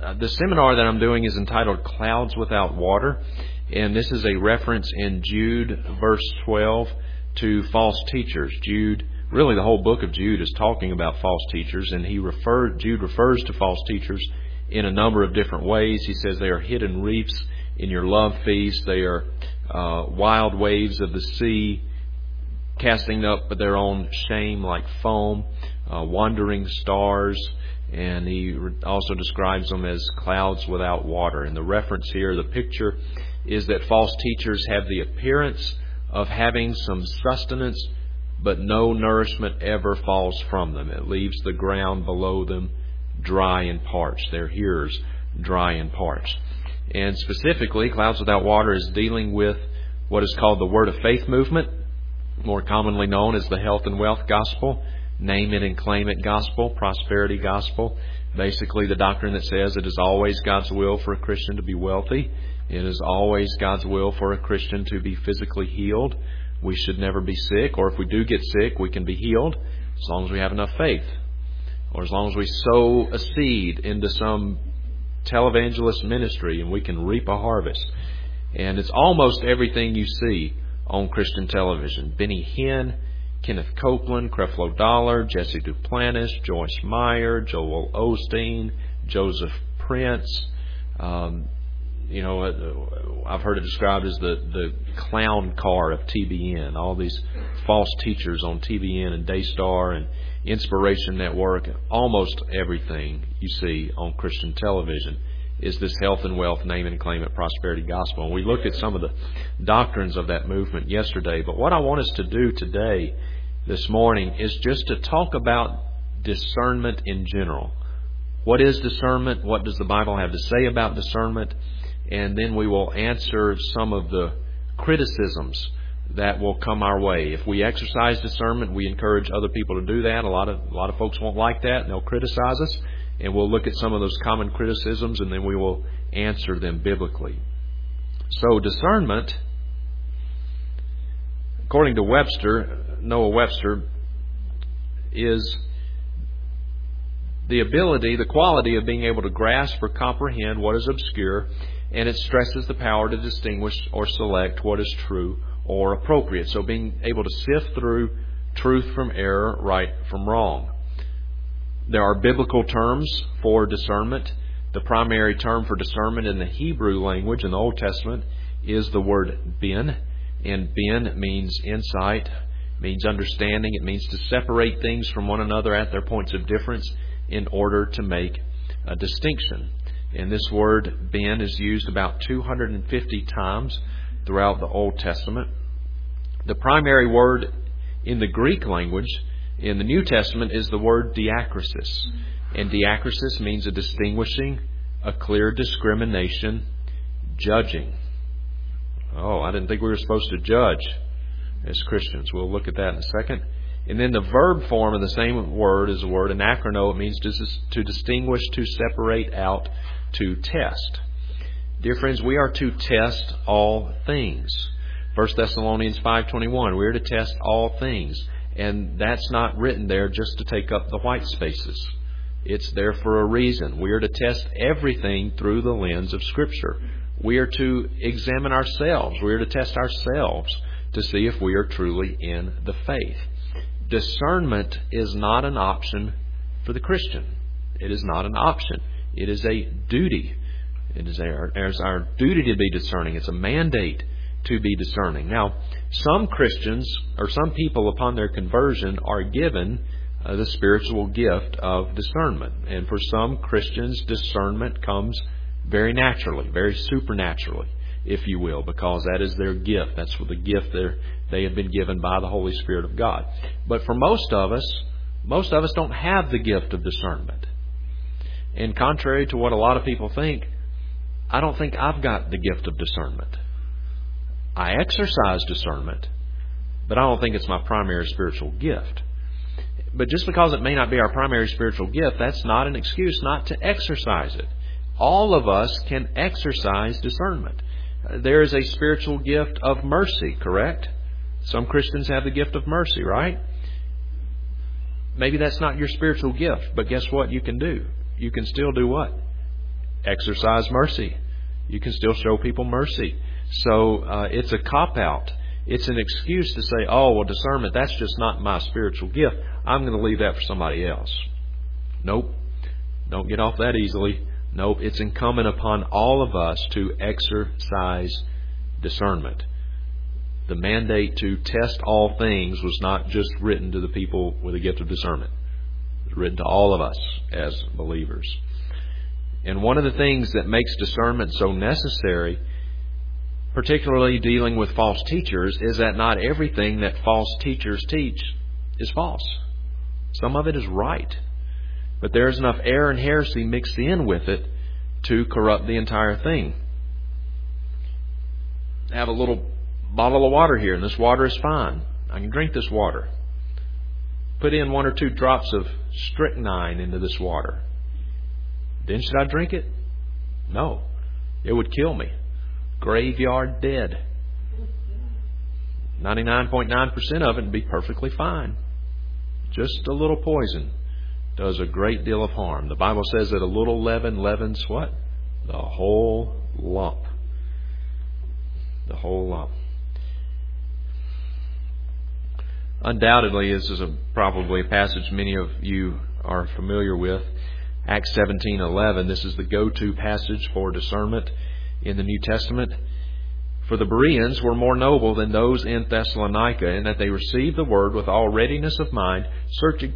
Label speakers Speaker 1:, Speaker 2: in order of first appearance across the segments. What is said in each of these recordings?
Speaker 1: The seminar that I'm doing is entitled Clouds Without Water, and this is a reference in Jude, verse 12, to false teachers. Jude, really the whole book of Jude is talking about false teachers, and Jude refers to false teachers in a number of different ways. He says they are hidden reefs in your love feast. They are wild waves of the sea, casting up their own shame like foam, wandering stars. And he also describes them as clouds without water. And the reference here, the picture, is that false teachers have the appearance of having some sustenance, but no nourishment ever falls from them. It leaves the ground below them dry and parched. Their hearers dry and parched. And specifically, Clouds Without Water is dealing with what is called the Word of Faith movement, more commonly known as the Health and Wealth Gospel, Name It and Claim It Gospel, Prosperity Gospel. Basically, the doctrine that says it is always God's will for a Christian to be wealthy. It is always God's will for a Christian to be physically healed. We should never be sick, or if we do get sick, we can be healed as long as we have enough faith, or as long as we sow a seed into some televangelist ministry and we can reap a harvest. And it's almost everything you see on Christian television. Benny Hinn, Kenneth Copeland, Creflo Dollar, Jesse Duplantis, Joyce Meyer, Joel Osteen, Joseph Prince. I've heard it described as the clown car of TBN. All these false teachers on TBN and Daystar and Inspiration Network. Almost everything you see on Christian television is this health and wealth, name and claim it, prosperity gospel. And we looked at some of the doctrines of that movement yesterday. But what I want us to do today, this morning, is just to talk about discernment in general. What is discernment? What does the Bible have to say about discernment? And then we will answer some of the criticisms that will come our way. If we exercise discernment, we encourage other people to do that. A lot of folks won't like that, and they'll criticize us. And we'll look at some of those common criticisms, and then we will answer them biblically. So discernment, according to Noah Webster, is the quality of being able to grasp or comprehend what is obscure, and it stresses the power to distinguish or select what is true or appropriate. So being able to sift through truth from error, right from wrong. There are biblical terms for discernment. The primary term for discernment in the Hebrew language in the Old Testament is the word bin. And bin means insight, means understanding. It means to separate things from one another at their points of difference in order to make a distinction. And this word bin is used about 250 times throughout the Old Testament. The primary word in the Greek language in the New Testament is the word diakrisis. And diakrisis means a distinguishing, a clear discrimination, judging. Oh, I didn't think we were supposed to judge as Christians. We'll look at that in a second. And then the verb form of the same word is the word anakrino. It means to distinguish, to separate out, to test. Dear friends, we are to test all things. 1 Thessalonians 5:21, we are to test all things. And that's not written there just to take up the white spaces. It's there for a reason. We are to test everything through the lens of Scripture. We are to examine ourselves. We are to test ourselves to see if we are truly in the faith. Discernment is not an option for the Christian. It is not an option. It is a duty. It is our duty to be discerning. It's a mandate to be discerning. Now, some Christians or some people upon their conversion are given the spiritual gift of discernment. And for some Christians, discernment comes very naturally, very supernaturally, if you will, because that is their gift. That's what the gift they have been given by the Holy Spirit of God. But for most of us don't have the gift of discernment. And contrary to what a lot of people think, I don't think I've got the gift of discernment. I exercise discernment, but I don't think it's my primary spiritual gift. But just because it may not be our primary spiritual gift, that's not an excuse not to exercise it. All of us can exercise discernment. There is a spiritual gift of mercy, correct? Some Christians have the gift of mercy, right? Maybe that's not your spiritual gift, but guess what you can do? You can still do what? exercise mercy. You can still show people mercy. So it's a cop-out. It's an excuse to say, oh, well, discernment, that's just not my spiritual gift. I'm going to leave that for somebody else. Nope. Don't get off that easily. Nope. It's incumbent upon all of us to exercise discernment. The mandate to test all things was not just written to the people with a gift of discernment. It was written to all of us as believers. And one of the things that makes discernment so necessary, particularly dealing with false teachers, is that not everything that false teachers teach is false. Some of it is right. But there's enough error and heresy mixed in with it to corrupt the entire thing. I have a little bottle of water here, and this water is fine. I can drink this water. Put in 1 or 2 drops of strychnine into this water. Then should I drink it? No. It would kill me. Graveyard dead. 99.9% of it would be perfectly fine. Just a little poison does a great deal of harm. The Bible says that a little leaven leavens what? The whole lump. The whole lump. Undoubtedly, this is probably a passage many of you are familiar with. Acts 17:11. This is the go-to passage for discernment in the New Testament. For the Bereans were more noble than those in Thessalonica, in that they received the word with all readiness of mind, searching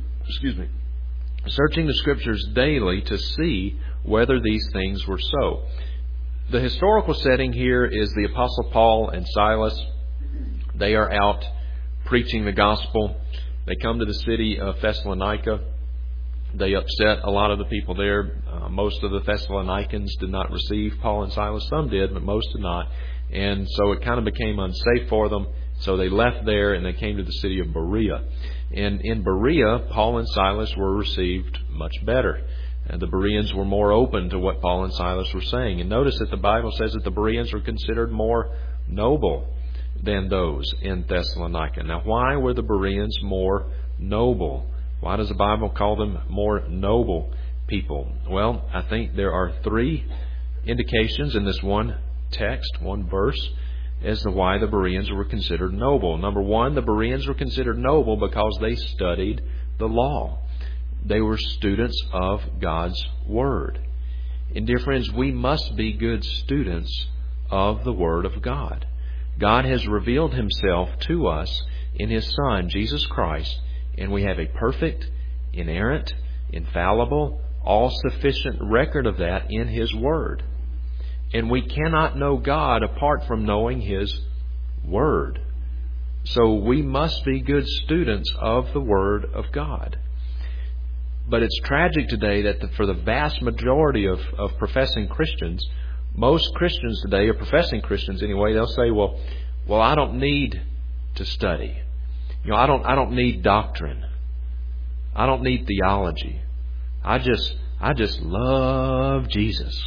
Speaker 1: the Scriptures daily to see whether these things were so. The historical setting here is the Apostle Paul and Silas. They are out preaching the gospel. They come to the city of Thessalonica. They upset a lot of the people there. Most of the Thessalonians did not receive Paul and Silas. Some did, but most did not. And so it kind of became unsafe for them. So they left there and they came to the city of Berea. And in Berea, Paul and Silas were received much better. And the Bereans were more open to what Paul and Silas were saying. And notice that the Bible says that the Bereans were considered more noble than those in Thessalonica. Now, why were the Bereans more noble? Why does the Bible call them more noble people? Well, I think there are 3 indications in this one text, one verse, as to why the Bereans were considered noble. Number 1, the Bereans were considered noble because they studied the law. They were students of God's Word. And dear friends, we must be good students of the Word of God. God has revealed Himself to us in His Son, Jesus Christ, and we have a perfect, inerrant, infallible, all-sufficient record of that in His Word. And we cannot know God apart from knowing His Word. So we must be good students of the Word of God. But it's tragic today that for the vast majority of professing Christians, most Christians today, or professing Christians anyway, they'll say, well, I don't need to study. I don't need doctrine. I don't need theology. I just love Jesus.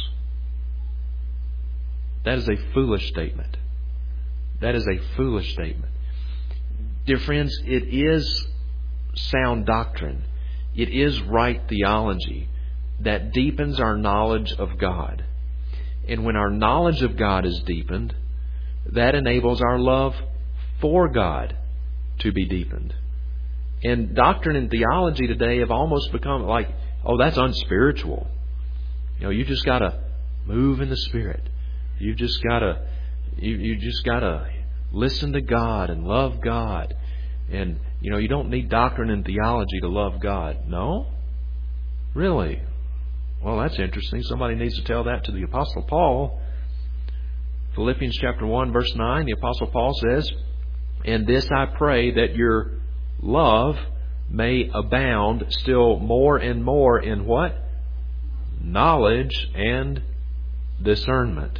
Speaker 1: That is a foolish statement. That is a foolish statement. Dear friends, it is sound doctrine. It is right theology that deepens our knowledge of God. And when our knowledge of God is deepened, that enables our love for God to be deepened. And doctrine and theology today have almost become like, oh, that's unspiritual. You just got to move in the Spirit. You just got to listen to God and love God. And you don't need doctrine and theology to love God. No? Really? Well, that's interesting. Somebody needs to tell that to the Apostle Paul. Philippians chapter 1, verse 9, the Apostle Paul says, "And this I pray, that your love may abound still more and more in" what? Knowledge and discernment.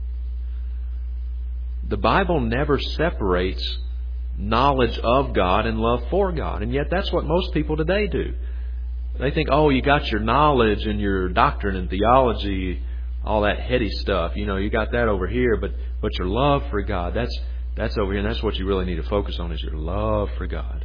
Speaker 1: The Bible never separates knowledge of God and love for God. And yet that's what most people today do. They think, oh, you got your knowledge and your doctrine and theology, all that heady stuff. You got that over here, but your love for God, that's over here. And that's what you really need to focus on, is your love for God.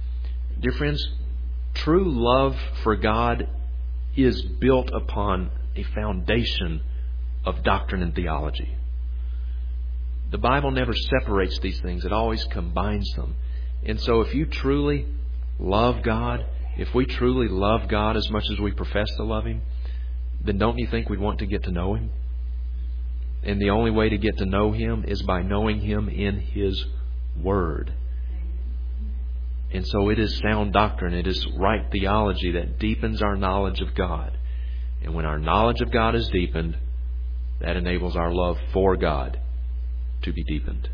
Speaker 1: Dear friends, true love for God is built upon a foundation of doctrine and theology. The Bible never separates these things. It always combines them. And so if you truly love God, if we truly love God as much as we profess to love Him, then don't you think we'd want to get to know Him? And the only way to get to know Him is by knowing Him in His Word. And so it is sound doctrine. It is right theology that deepens our knowledge of God. And when our knowledge of God is deepened, that enables our love for God to be deepened.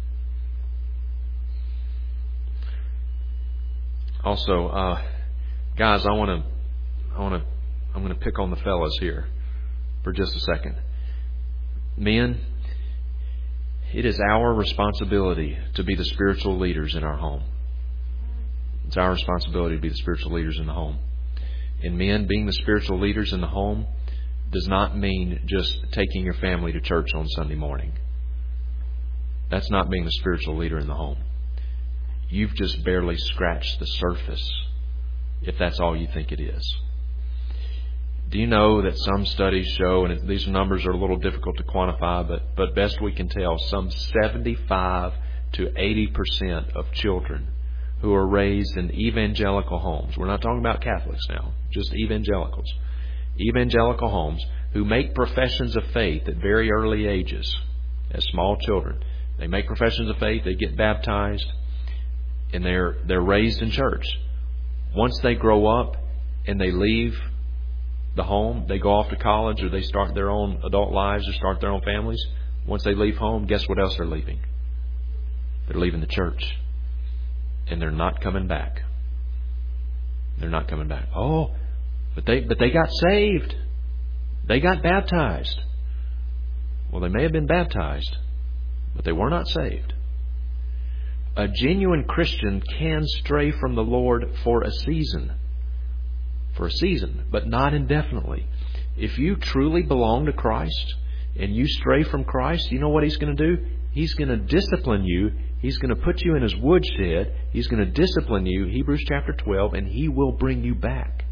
Speaker 1: Also, guys, I'm going to pick on the fellas here for just a second. Men, it is our responsibility to be the spiritual leaders in our home. It's our responsibility to be the spiritual leaders in the home. And men, being the spiritual leaders in the home does not mean just taking your family to church on Sunday morning. That's not being the spiritual leader in the home. You've just barely scratched the surface if that's all you think it is. Do you know that some studies show, and these numbers are a little difficult to quantify, but best we can tell, some 75 to 80% of children who are raised in evangelical homes, we're not talking about Catholics now, just evangelicals, evangelical homes who make professions of faith at very early ages, as small children. They make professions of faith, they get baptized, and they're raised in church. Once they grow up and they leave the home, they go off to college or they start their own adult lives or start their own families. Once they leave home, guess what else they're leaving? They're leaving the church. And they're not coming back. They're not coming back. Oh, but they got saved. They got baptized. Well, they may have been baptized, but they were not saved. A genuine Christian can stray from the Lord for a season. For a season, but not indefinitely. If you truly belong to Christ and you stray from Christ, you know what He's going to do? He's going to discipline you. He's going to put you in His woodshed. He's going to discipline you, Hebrews chapter 12, and He will bring you back.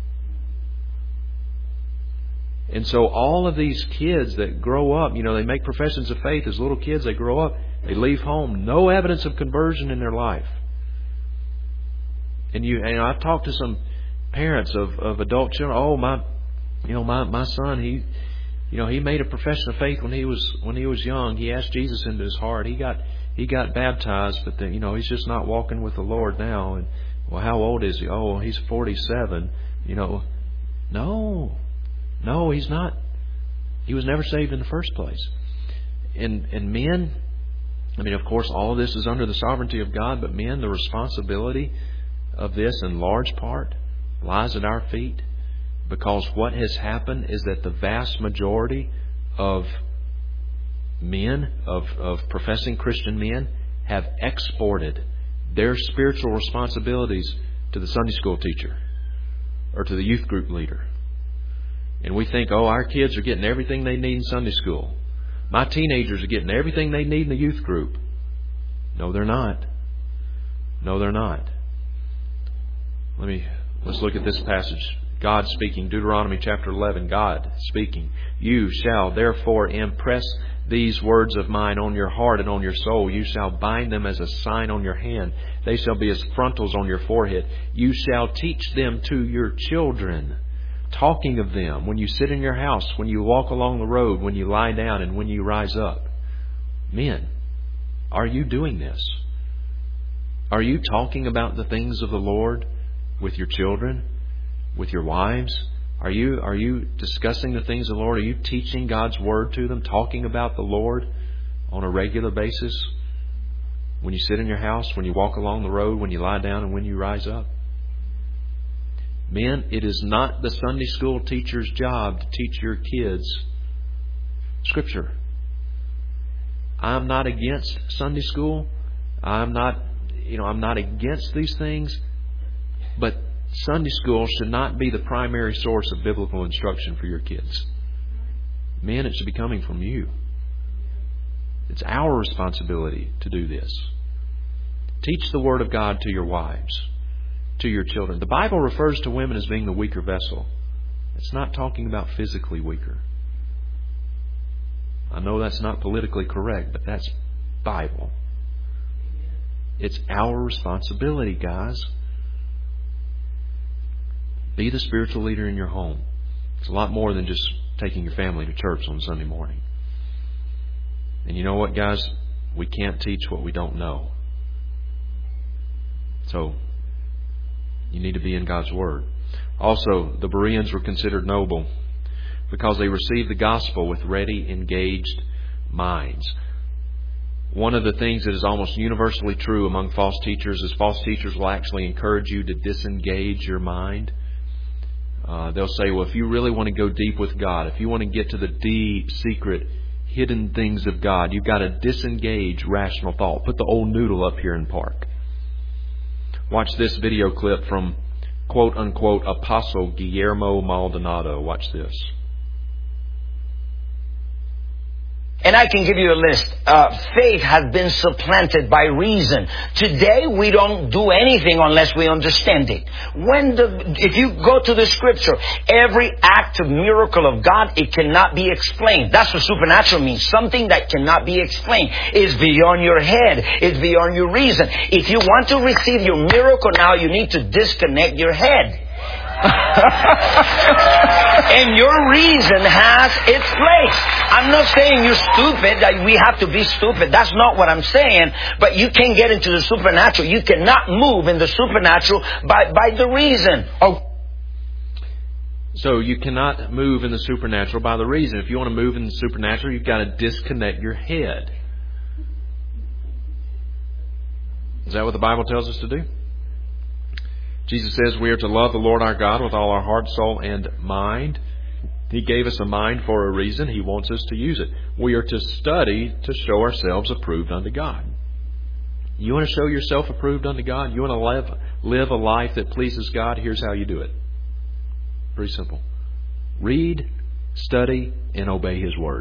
Speaker 1: And so all of these kids that grow up, they make professions of faith as little kids. They grow up, they leave home, no evidence of conversion in their life. And I've talked to some parents of adult children. Oh, my son, he made a profession of faith when he was young. He asked Jesus into his heart. He got baptized, but then, he's just not walking with the Lord now. And well, how old is he? Oh, he's 47. No, he's not. He was never saved in the first place. And men, of course, all of this is under the sovereignty of God, but men, the responsibility of this in large part lies at our feet, because what has happened is that the vast majority of men, of professing Christian men, have exported their spiritual responsibilities to the Sunday school teacher or to the youth group leader. And we think, our kids are getting everything they need in Sunday school. My teenagers are getting everything they need in the youth group. No, they're not. No, they're not. Let's look at this passage. God speaking, Deuteronomy chapter 11, God speaking. You shall therefore impress these words of mine on your heart and on your soul. You shall bind them as a sign on your hand. They shall be as frontals on your forehead. You shall teach them to your children, talking of them when you sit in your house, when you walk along the road, when you lie down, and when you rise up. Men, are you doing this? Are you talking about the things of the Lord with your children, with your wives? Are you discussing the things of the Lord? Are you teaching God's Word to them, talking about the Lord on a regular basis? When you sit in your house, when you walk along the road, when you lie down, and when you rise up? Men, it is not the Sunday school teacher's job to teach your kids Scripture. I'm not against Sunday school. I'm not against these things. But Sunday school should not be the primary source of biblical instruction for your kids. Men, it should be coming from you. It's our responsibility to do this. Teach the Word of God to your wives, to your children. The Bible refers to women as being the weaker vessel. It's not talking about physically weaker. I know that's not politically correct, but that's Bible. It's our responsibility, guys. Be the spiritual leader in your home. It's a lot more than just taking your family to church on Sunday morning. And you know what, guys? We can't teach what we don't know. So, you need to be in God's Word. Also, the Bereans were considered noble because they received the gospel with ready, engaged minds. One of the things that is almost universally true among false teachers is false teachers will actually encourage you to disengage your mind. They'll say, well, if you really want to go deep with God, if you want to get to the deep, secret, hidden things of God, you've got to disengage rational thought. Put the old noodle up here in park. Watch this video clip from quote-unquote Apostle Guillermo Maldonado. Watch this.
Speaker 2: And I can give you a list. Faith has been supplanted by reason. Today we don't do anything unless we understand it. If you go to the Scripture, every act of miracle of God, it cannot be explained. That's what supernatural means. Something that cannot be explained. Is beyond your head. It's beyond your reason. If you want to receive your miracle now, you need to disconnect your head. And your reason has its place. I'm not saying you're stupid, that we have to be stupid. That's not what I'm saying. But you can get into the supernatural. You cannot move in the supernatural by the reason. Oh.
Speaker 1: So you cannot move in the supernatural by the reason. If you want to move in the supernatural, you've got to disconnect your head. Is that what the Bible tells us to do? Jesus says we are to love the Lord our God with all our heart, soul, and mind. He gave us a mind for a reason. He wants us to use it. We are to study to show ourselves approved unto God. You want to show yourself approved unto God? You want to live a life that pleases God? Here's how you do it. Pretty simple. Read, study, and obey His Word.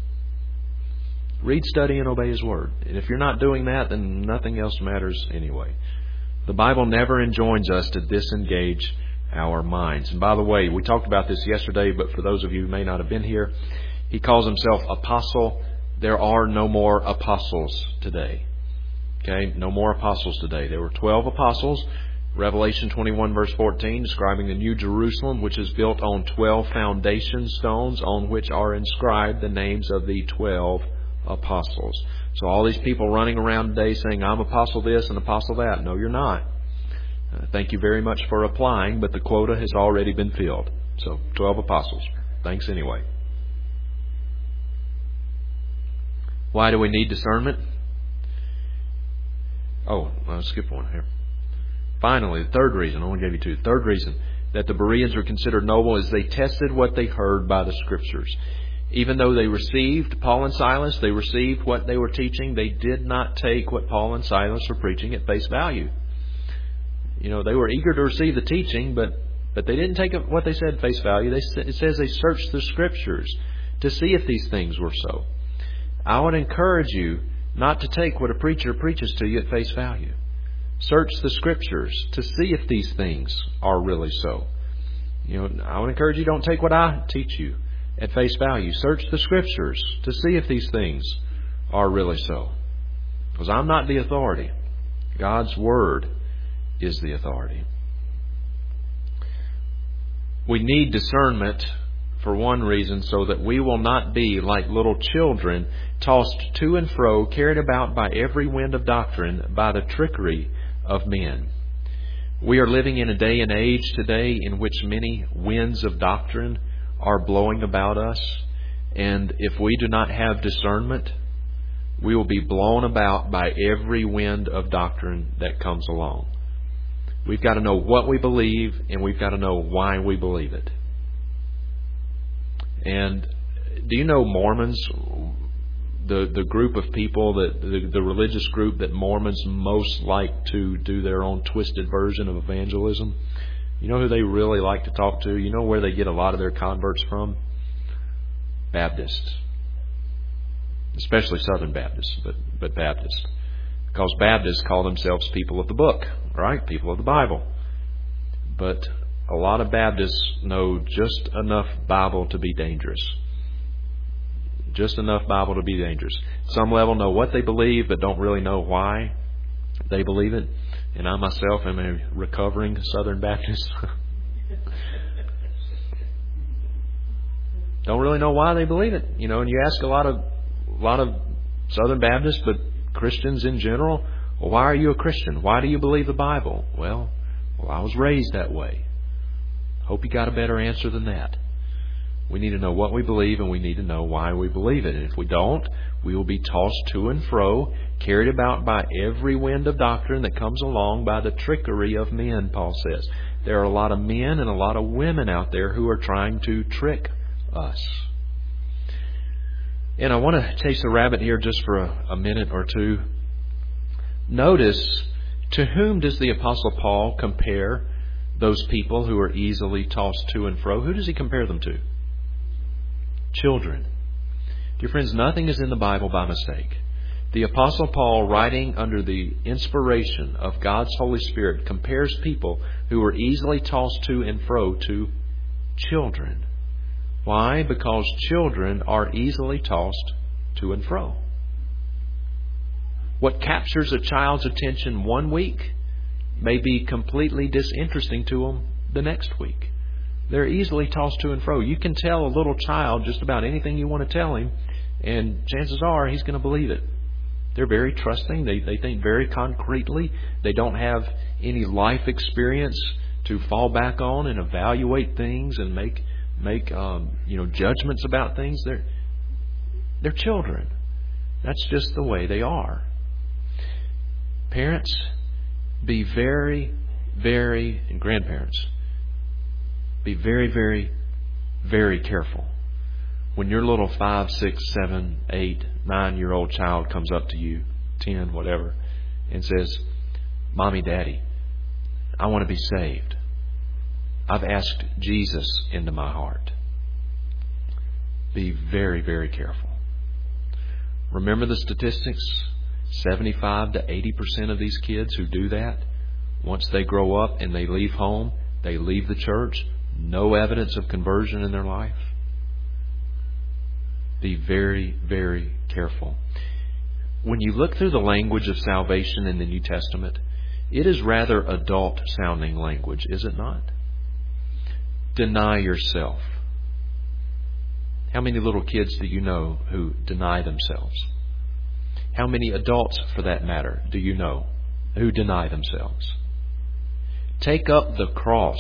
Speaker 1: Read, study, and obey His Word. And if you're not doing that, then nothing else matters anyway. The Bible never enjoins us to disengage our minds. And by the way, we talked about this yesterday, but for those of you who may not have been here, he calls himself apostle. There are no more apostles today. Okay? No more apostles today. There were 12 apostles. Revelation 21 verse 14 describing the New Jerusalem, which is built on 12 foundation stones on which are inscribed the names of the 12 apostles. So all these people running around today saying, I'm apostle this and apostle that. No, you're not. Thank you very much for applying, but the quota has already been filled. So 12 apostles. Thanks anyway. Why do we need discernment? Oh, I'll skip one here. Finally, the third reason, I only gave you two. The third reason that the Bereans are considered noble is they tested what they heard by the Scriptures. Even though they received Paul and Silas, they received what they were teaching, they did not take what Paul and Silas were preaching at face value. You know, they were eager to receive the teaching, but they didn't take what they said at face value. It says they searched the Scriptures to see if these things were so. I would encourage you not to take what a preacher preaches to you at face value. Search the Scriptures to see if these things are really so. You know, I would encourage you, don't take what I teach you at face value. Search the Scriptures to see if these things are really so. Because I'm not the authority. God's Word is the authority. We need discernment for one reason, so that we will not be like little children, tossed to and fro, carried about by every wind of doctrine, by the trickery of men. We are living in a day and age today in which many winds of doctrine are blowing about us, and if we do not have discernment, we will be blown about by every wind of doctrine that comes along. We've got to know what we believe, and we've got to know why we believe it. And do you know Mormons, the group of people, the religious group that Mormons most like to do their own twisted version of evangelism? You know who they really like to talk to? You know where they get a lot of their converts from? Baptists. Especially Southern Baptists, but Baptists. Because Baptists call themselves people of the book, right? People of the Bible. But a lot of Baptists know just enough Bible to be dangerous. Just enough Bible to be dangerous. Some level know what they believe, but don't really know why they believe it. And I myself am a recovering Southern Baptist. Don't really know why they believe it. You know, and you ask a lot of Southern Baptists, but Christians in general, well, why are you a Christian? Why do you believe the Bible? Well, I was raised that way. Hope you got a better answer than that. We need to know what we believe, and we need to know why we believe it. And if we don't, we will be tossed to and fro, carried about by every wind of doctrine that comes along, by the trickery of men, Paul says. There are a lot of men and a lot of women out there who are trying to trick us. And I want to chase a rabbit here just for a minute or two. Notice, to whom does the Apostle Paul compare those people who are easily tossed to and fro? Who does he compare them to? Children. Dear friends, nothing is in the Bible by mistake. The Apostle Paul, writing under the inspiration of God's Holy Spirit, compares people who are easily tossed to and fro to children. Why? Because children are easily tossed to and fro. What captures a child's attention one week may be completely disinteresting to them the next week. They're easily tossed to and fro. You can tell a little child just about anything you want to tell him, and chances are he's going to believe it. They're very trusting. They think very concretely. They don't have any life experience to fall back on and evaluate things and make judgments about things. They're children. That's just the way they are. Parents, be very, very, and grandparents, be very, very, very careful when your little 5, 6, 7, 8, 9-year-old child comes up to you, 10, whatever, and says, "Mommy, Daddy, I want to be saved. I've asked Jesus into my heart." Be very, very careful. Remember the statistics? 75 to 80% of these kids who do that, once they grow up and they leave home, they leave the church, no evidence of conversion in their life. Be very, very careful. When you look through the language of salvation in the New Testament, it is rather adult-sounding language, is it not? Deny yourself. How many little kids do you know who deny themselves? How many adults, for that matter, do you know who deny themselves? Take up the cross.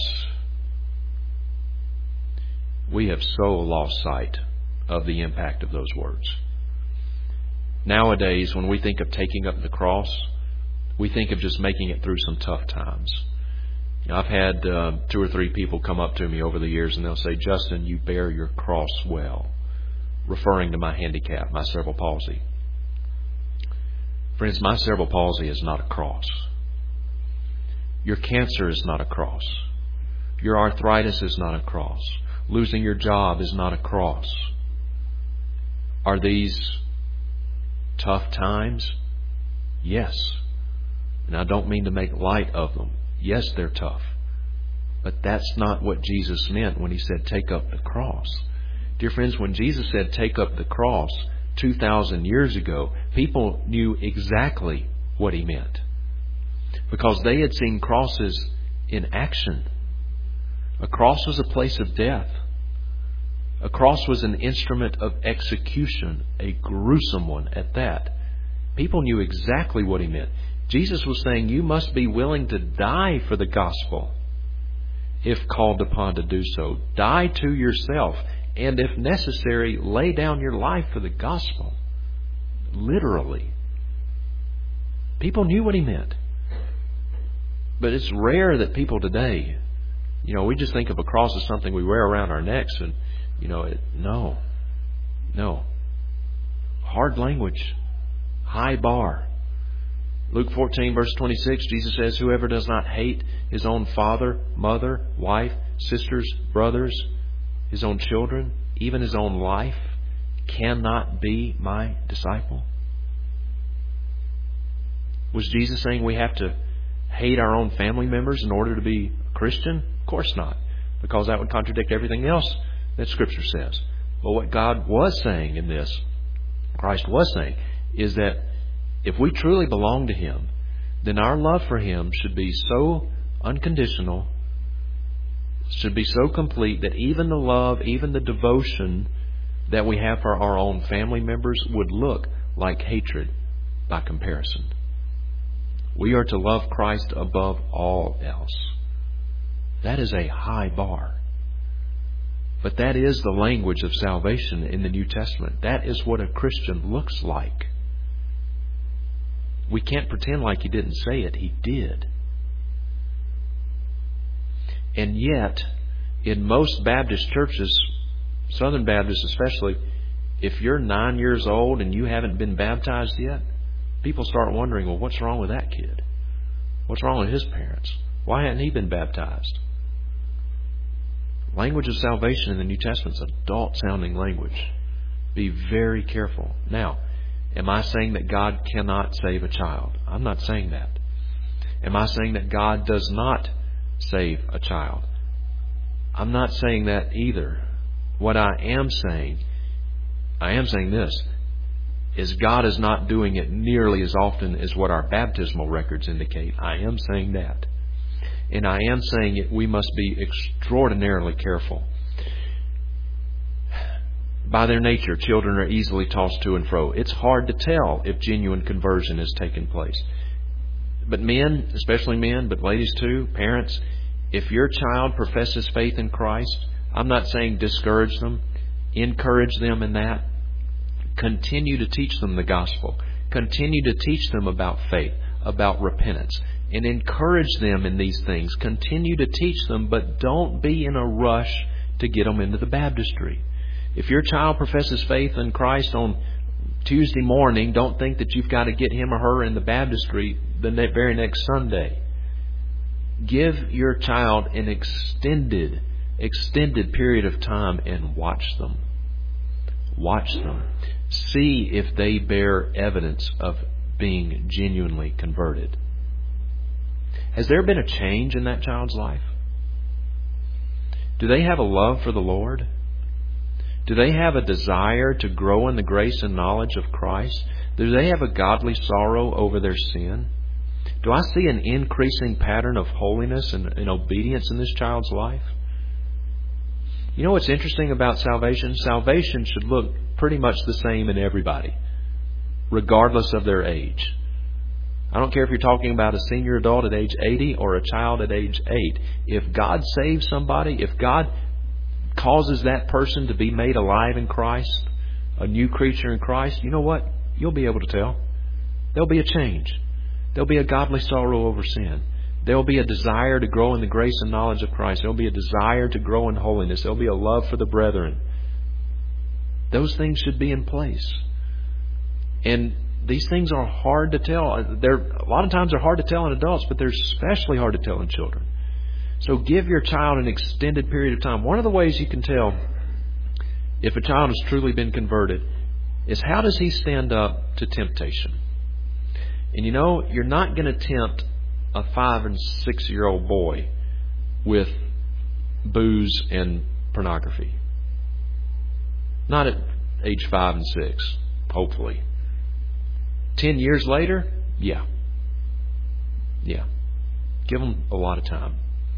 Speaker 1: We have so lost sight of the impact of those words. Nowadays, when we think of taking up the cross, we think of just making it through some tough times. I've had 2 or 3 people come up to me over the years and they'll say, "Justin, you bear your cross well," referring to my handicap, my cerebral palsy. Friends, my cerebral palsy is not a cross. Your cancer is not a cross. Your arthritis is not a cross. Losing your job is not a cross. Are these tough times? Yes. And I don't mean to make light of them. Yes, they're tough. But that's not what Jesus meant when He said, "Take up the cross." Dear friends, when Jesus said, "Take up the cross," 2,000 years ago, people knew exactly what He meant. Because they had seen crosses in action. A cross was a place of death. A cross was an instrument of execution, a gruesome one at that. People knew exactly what He meant. Jesus was saying, you must be willing to die for the gospel if called upon to do so. Die to yourself, and if necessary, lay down your life for the gospel. Literally. People knew what He meant. But it's rare that people today, we just think of a cross as something we wear around our necks, and no. Hard language. High bar. Luke 14, verse 26, Jesus says, "Whoever does not hate his own father, mother, wife, sisters, brothers, his own children, even his own life, cannot be my disciple." Was Jesus saying we have to hate our own family members in order to be a Christian? Of course not, because that would contradict everything else that Scripture says. But what God was saying in this, Christ was saying, is that if we truly belong to Him, then our love for Him should be so unconditional, should be so complete that even the love, even the devotion that we have for our own family members would look like hatred by comparison. We are to love Christ above all else. That is a high bar. But that is the language of salvation in the New Testament. That is what a Christian looks like. We can't pretend like He didn't say it. He did. And yet, in most Baptist churches, Southern Baptists especially, if you're 9 years old and you haven't been baptized yet, people start wondering, well, what's wrong with that kid? What's wrong with his parents? Why hadn't he been baptized? Language of salvation in the New Testament is adult-sounding language. Be very careful. Now, am I saying that God cannot save a child? I'm not saying that. Am I saying that God does not save a child? I'm not saying that either. What I am saying this, is God is not doing it nearly as often as what our baptismal records indicate. I am saying that. And I am saying it, we must be extraordinarily careful. By their nature, children are easily tossed to and fro. It's hard to tell if genuine conversion has taken place. But men, especially men, but ladies too, parents, if your child professes faith in Christ, I'm not saying discourage them. Encourage them in that. Continue to teach them the gospel. Continue to teach them about faith, about repentance. And encourage them in these things. Continue to teach them, but don't be in a rush to get them into the baptistry. If your child professes faith in Christ on Tuesday morning, don't think that you've got to get him or her in the baptistry the very next Sunday. Give your child an extended period of time and watch them. Watch them. See if they bear evidence of being genuinely converted. Has there been a change in that child's life? Do they have a love for the Lord? Do they have a desire to grow in the grace and knowledge of Christ? Do they have a godly sorrow over their sin? Do I see an increasing pattern of holiness and obedience in this child's life? You know what's interesting about salvation? Salvation should look pretty much the same in everybody, regardless of their age. I don't care if you're talking about a senior adult at age 80 or a child at age 8. If God saves somebody, if God causes that person to be made alive in Christ, a new creature in Christ, you know what? You'll be able to tell. There'll be a change. There'll be a godly sorrow over sin. There'll be a desire to grow in the grace and knowledge of Christ. There'll be a desire to grow in holiness. There'll be a love for the brethren. Those things should be in place. And these things are hard to tell. A lot of times they're hard to tell in adults, but they're especially hard to tell in children. So give your child an extended period of time. One of the ways you can tell if a child has truly been converted is how does he stand up to temptation? And you know, you're not going to tempt a 5 and 6 year old boy with booze and pornography. Not at age 5 and 6, hopefully. 10 years later, yeah. Give them a lot of time.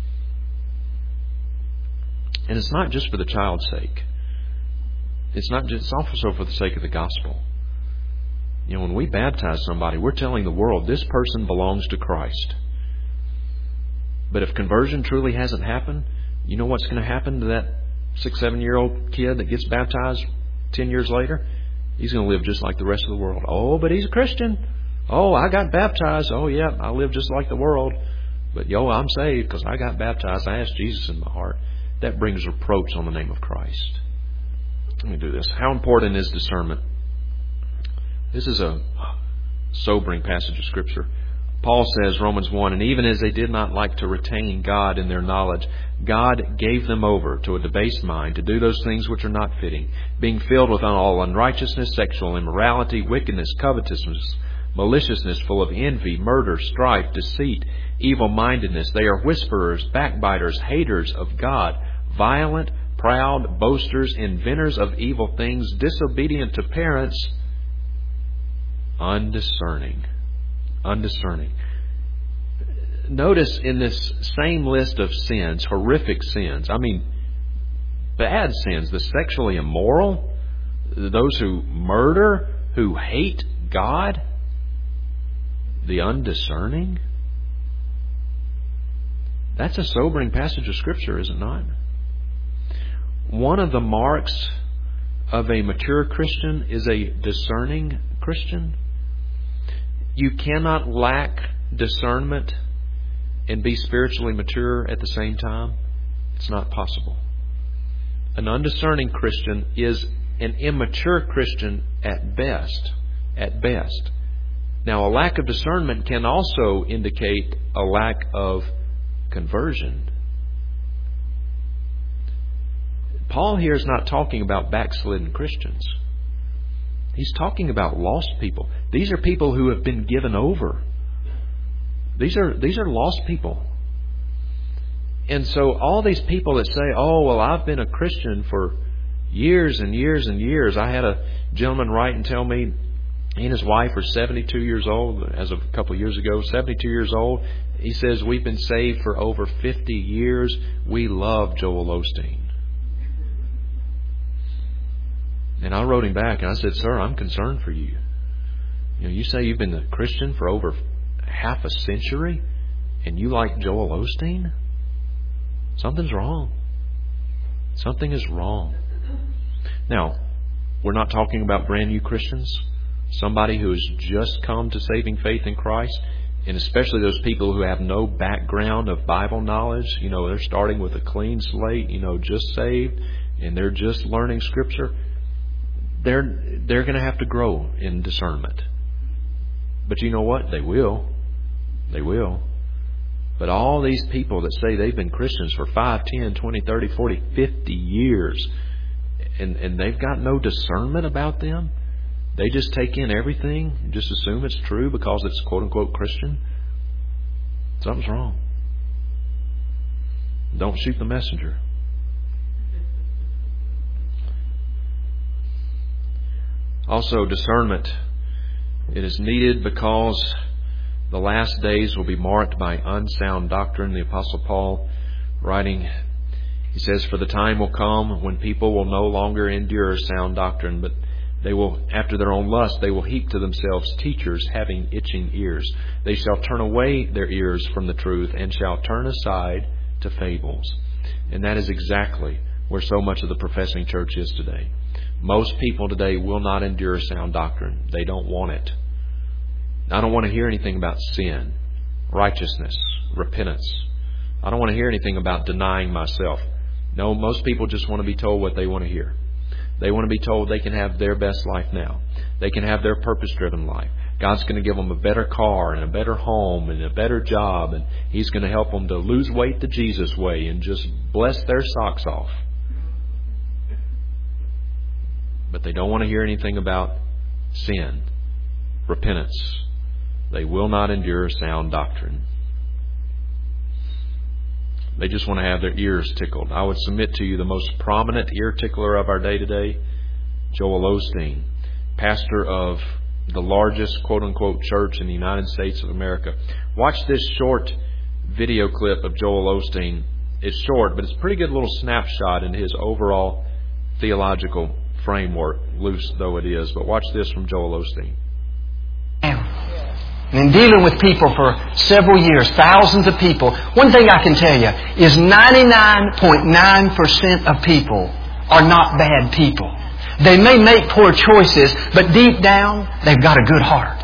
Speaker 1: And it's not just for the child's sake. It's also for the sake of the gospel. You know, when we baptize somebody, we're telling the world this person belongs to Christ. But if conversion truly hasn't happened, you know what's going to happen to that 6, 7 year old kid that gets baptized 10 years later? He's going to live just like the rest of the world. Oh, but he's a Christian. Oh, I got baptized. Oh, yeah, I live just like the world. But, I'm saved because I got baptized. I asked Jesus in my heart. That brings reproach on the name of Christ. Let me do this. How important is discernment? This is a sobering passage of Scripture. Paul says, Romans 1, and even as they did not like to retain God in their knowledge, God gave them over to a debased mind to do those things which are not fitting, being filled with all unrighteousness, sexual immorality, wickedness, covetousness, maliciousness, full of envy, murder, strife, deceit, evil-mindedness. They are whisperers, backbiters, haters of God, violent, proud, boasters, inventors of evil things, disobedient to parents, undiscerning. Undiscerning. Notice in this same list of sins, horrific sins, bad sins, the sexually immoral, those who murder, who hate God, the undiscerning. That's a sobering passage of Scripture, is it not? One of the marks of a mature Christian is a discerning Christian. You cannot lack discernment and be spiritually mature at the same time. It's not possible. An undiscerning Christian is an immature Christian at best. At best. Now, a lack of discernment can also indicate a lack of conversion. Paul here is not talking about backslidden Christians. He's talking about lost people. These are people who have been given over. These are lost people. And so all these people that say, oh, well, I've been a Christian for years and years and years. I had a gentleman write and tell me he and his wife are 72 years old, as of a couple of years ago, 72 years old. He says, we've been saved for over 50 years. We love Joel Osteen. And I wrote him back and I said, sir, I'm concerned for you. You say you've been a Christian for over half a century and you like Joel Osteen? Something's wrong. Something is wrong. Now, we're not talking about brand new Christians. Somebody who has just come to saving faith in Christ, and especially those people who have no background of Bible knowledge. They're starting with a clean slate, just saved, and they're just learning Scripture. They're going to have to grow in discernment. But you know what? They will. They will. But all these people that say they've been Christians for 5, 10, 20, 30, 40, 50 years, and they've got no discernment about them, they just take in everything and just assume it's true because it's quote-unquote Christian. Something's wrong. Don't shoot the messenger. Also, discernment. It is needed because the last days will be marked by unsound doctrine. The Apostle Paul, writing, he says, for the time will come when people will no longer endure sound doctrine, but they will, after their own lust, they will heap to themselves teachers having itching ears. They shall turn away their ears from the truth and shall turn aside to fables. And that is exactly where so much of the professing church is today. Most people today will not endure sound doctrine. They don't want it. I don't want to hear anything about sin, righteousness, repentance. I don't want to hear anything about denying myself. No, most people just want to be told what they want to hear. They want to be told they can have their best life now. They can have their purpose-driven life. God's going to give them a better car and a better home and a better job, and He's going to help them to lose weight the Jesus way and just bless their socks off. But they don't want to hear anything about sin, repentance. They will not endure sound doctrine. They just want to have their ears tickled. I would submit to you the most prominent ear tickler of our day today, Joel Osteen, pastor of the largest quote-unquote church in the United States of America. Watch this short video clip of Joel Osteen. It's short, but it's a pretty good little snapshot into his overall theological framework, loose though it is. But watch this from Joel Osteen.
Speaker 3: And in dealing with people for several years, thousands of people, one thing I can tell you is 99.9% of people are not bad people. They may make poor choices, but deep down, they've got a good heart.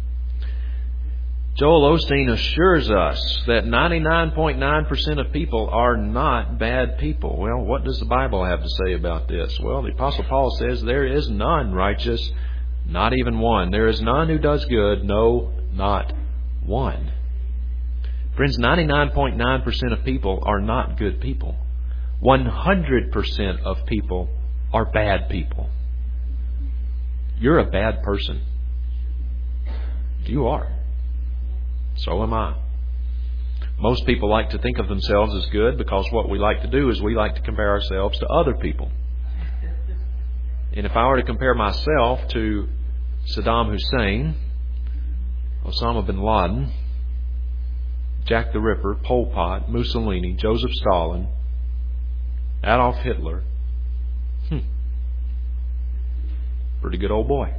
Speaker 1: Joel Osteen assures us that 99.9% of people are not bad people. Well, what does the Bible have to say about this? Well, the Apostle Paul says there is none righteous, not even one. There is none who does good, no, not one. Friends, 99.9% of people are not good people. 100% of people are bad people. You're a bad person. You are. So am I. Most people like to think of themselves as good because what we like to do is we like to compare ourselves to other people. And if I were to compare myself to Saddam Hussein, Osama bin Laden, Jack the Ripper, Pol Pot, Mussolini, Joseph Stalin, Adolf Hitler, pretty good old boy.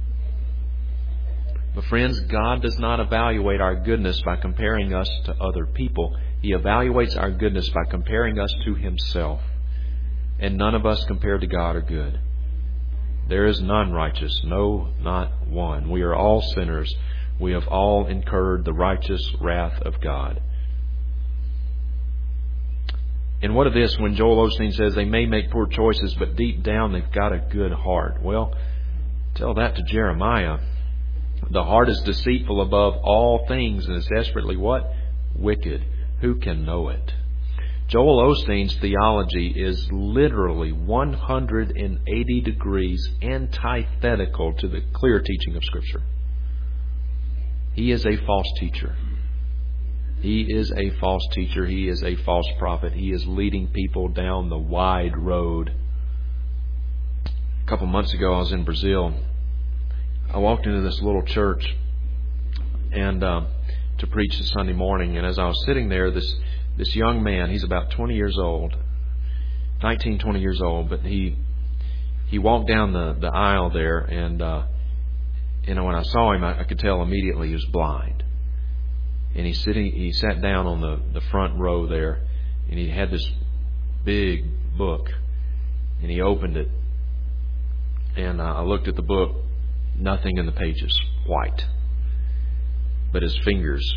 Speaker 1: But friends, God does not evaluate our goodness by comparing us to other people. He evaluates our goodness by comparing us to Himself. And none of us compared to God are good. There is none righteous, no, not one. We are all sinners. We have all incurred the righteous wrath of God. And what of this when Joel Osteen says they may make poor choices, but deep down they've got a good heart? Well, tell that to Jeremiah. The heart is deceitful above all things and is desperately what? Wicked. Who can know it? Joel Osteen's theology is literally 180 degrees antithetical to the clear teaching of Scripture. He is a false teacher. He is a false teacher. He is a false prophet. He is leading people down the wide road. A couple months ago, I was in Brazil. I walked into this little church and to preach this Sunday morning. And as I was sitting there, this young man, he's about 20 years old, 19, 20 years old, but he walked down the aisle there, and when I saw him, I could tell immediately he was blind. And he sat down on the front row there, and he had this big book, and he opened it, and I looked at the book. Nothing in the pages, white, but his fingers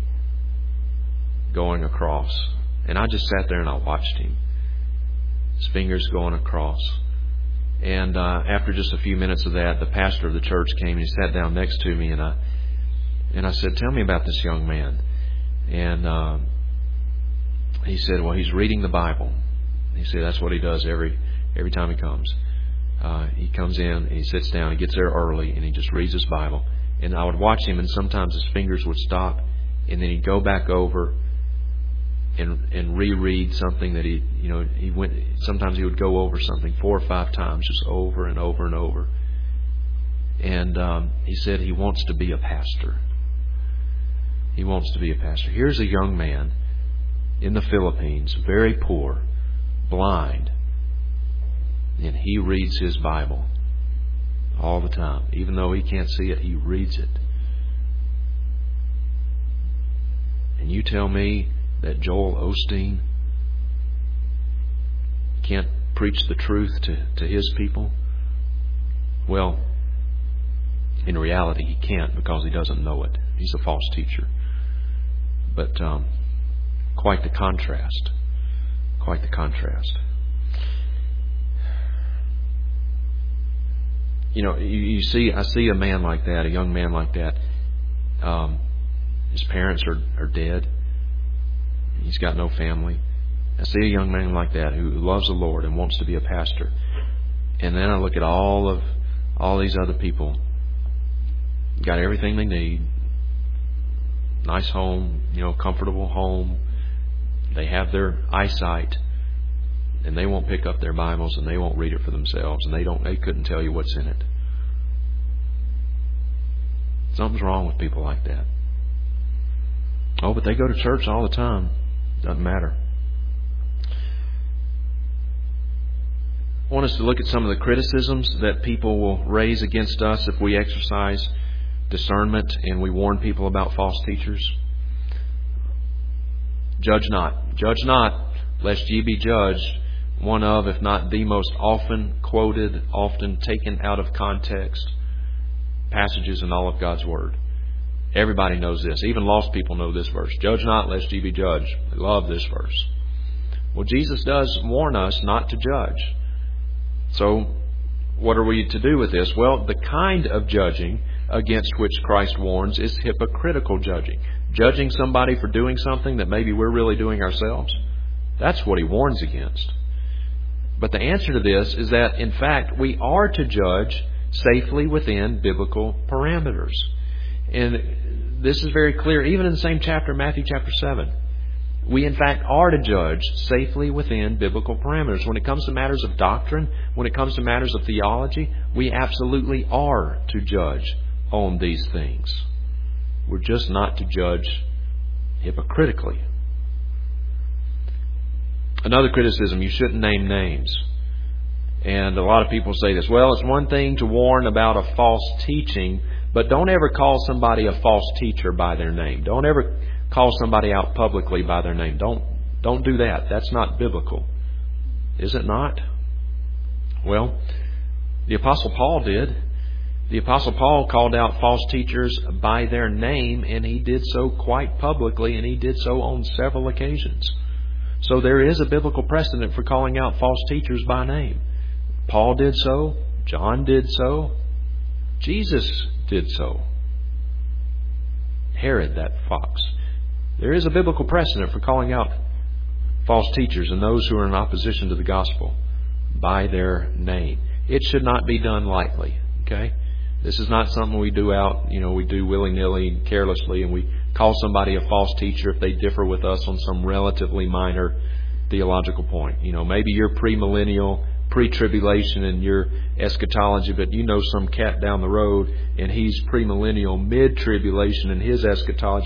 Speaker 1: going across. And I just sat there and I watched him. His fingers going across. And after just a few minutes of that, the pastor of the church came and he sat down next to me, and I said, "Tell me about this young man." And he said, "Well, he's reading the Bible." He said that's what he does every time he comes. He comes in and he sits down, he gets there early, and he just reads his Bible. And I would watch him, and sometimes his fingers would stop, and then he'd go back over and reread something that sometimes he would go over something 4 or 5 times, just over and over and over. And he said he wants to be a pastor. He wants to be a pastor. Here's a young man in the Philippines, very poor, blind, and he reads his Bible all the time. Even though he can't see it, he reads it. And you tell me that Joel Osteen can't preach the truth to his people? Well, in reality he can't, because he doesn't know it. He's a false teacher. But quite the contrast. Quite the contrast. I see a man like that, a young man like that. His parents are dead. He's got no family. I see a young man like that who loves the Lord and wants to be a pastor. And then I look at all these other people. Got everything they need. Nice home, comfortable home. They have their eyesight. And they won't pick up their Bibles, and they won't read it for themselves, and they couldn't tell you what's in it. Something's wrong with people like that. Oh, but they go to church all the time. Doesn't matter. I want us to look at some of the criticisms that people will raise against us if we exercise discernment and we warn people about false teachers. Judge not. Judge not, lest ye be judged. One of, if not the most often quoted, often taken out of context passages in all of God's Word. Everybody knows this. Even lost people know this verse. Judge not, lest ye be judged. They love this verse. Well, Jesus does warn us not to judge. So, what are we to do with this? Well, the kind of judging against which Christ warns is hypocritical judging. Judging somebody for doing something that maybe we're really doing ourselves. That's what He warns against. But the answer to this is that, in fact, we are to judge safely within biblical parameters. And this is very clear, even in the same chapter, Matthew chapter 7. We, in fact, are to judge safely within biblical parameters. When it comes to matters of doctrine, when it comes to matters of theology, we absolutely are to judge on these things. We're just not to judge hypocritically. Another criticism, you shouldn't name names. And a lot of people say this, well, it's one thing to warn about a false teaching, but don't ever call somebody a false teacher by their name. Don't ever call somebody out publicly by their name. Don't do that. That's not biblical. Is it not? Well, the Apostle Paul did. The Apostle Paul called out false teachers by their name, and he did so quite publicly, and he did so on several occasions. So there is a biblical precedent for calling out false teachers by name. Paul did so. John did so. Jesus did so. Herod, that fox. There is a biblical precedent for calling out false teachers and those who are in opposition to the gospel by their name. It should not be done lightly. Okay? This is not something we do we do willy-nilly, carelessly, and we call somebody a false teacher if they differ with us on some relatively minor theological point. Maybe you're premillennial, pre-tribulation in your eschatology, but you know some cat down the road and he's premillennial, mid-tribulation in his eschatology.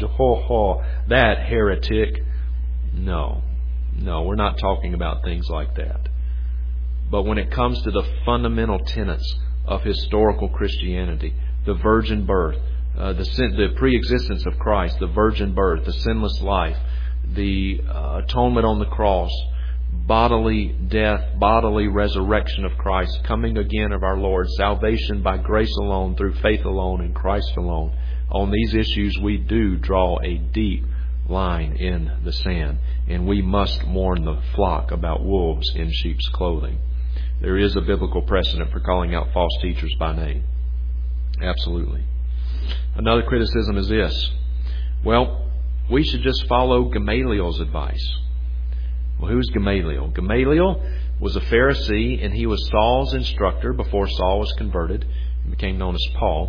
Speaker 1: That heretic. No, we're not talking about things like that. But when it comes to the fundamental tenets of historical Christianity, the virgin birth, the pre-existence of Christ, the virgin birth, the sinless life, the atonement on the cross, bodily death, bodily resurrection of Christ, coming again of our Lord, salvation by grace alone, through faith alone, in Christ alone. On these issues, we do draw a deep line in the sand, and we must warn the flock about wolves in sheep's clothing. There is a biblical precedent for calling out false teachers by name. Absolutely. Another criticism is this. Well, we should just follow Gamaliel's advice. Well, who's Gamaliel? Gamaliel was a Pharisee, and he was Saul's instructor before Saul was converted and became known as Paul.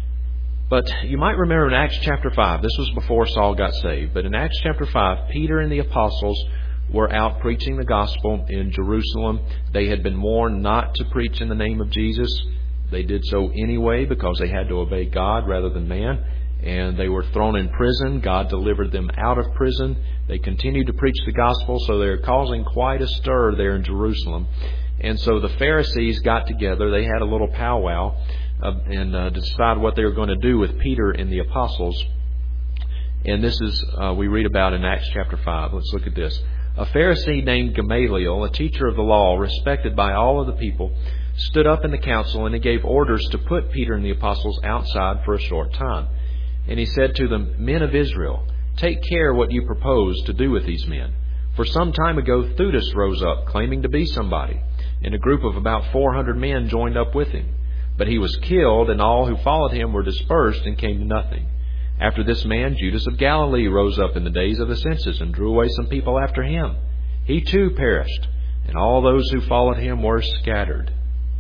Speaker 1: But you might remember in Acts chapter 5, this was before Saul got saved, but in Acts chapter 5, Peter and the apostles were out preaching the gospel in Jerusalem. They had been warned not to preach in the name of Jesus. They did so anyway because they had to obey God rather than man. And they were thrown in prison. God delivered them out of prison. They continued to preach the gospel, so they're causing quite a stir there in Jerusalem. And so the Pharisees got together. They had a little powwow and decide what they were going to do with Peter and the apostles. And this is, we read about in Acts chapter 5. Let's look at this. A Pharisee named Gamaliel, a teacher of the law, respected by all of the people, stood up in the council, and he gave orders to put Peter and the apostles outside for a short time. And he said to them, Men of Israel, take care what you propose to do with these men. For some time ago Theudas rose up, claiming to be somebody, and a group of about 400 men joined up with him. But he was killed, and all who followed him were dispersed and came to nothing. After this man, Judas of Galilee rose up in the days of the census and drew away some people after him. He too perished, and all those who followed him were scattered.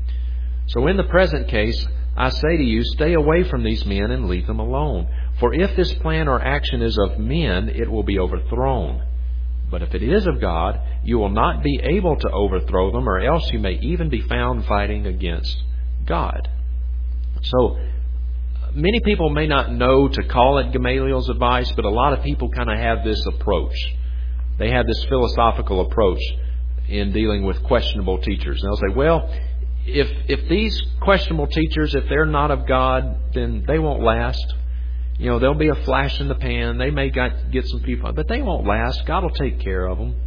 Speaker 1: So in the present case, I say to you, stay away from these men and leave them alone. For if this plan or action is of men, it will be overthrown. But if it is of God, you will not be able to overthrow them, or else you may even be found fighting against God. So, many people may not know to call it Gamaliel's advice, but a lot of people kind of have this approach. They have this philosophical approach in dealing with questionable teachers. And they'll say, well, if these questionable teachers, if they're not of God, then they won't last. There'll be a flash in the pan. They may get some people, but they won't last. God will take care of them.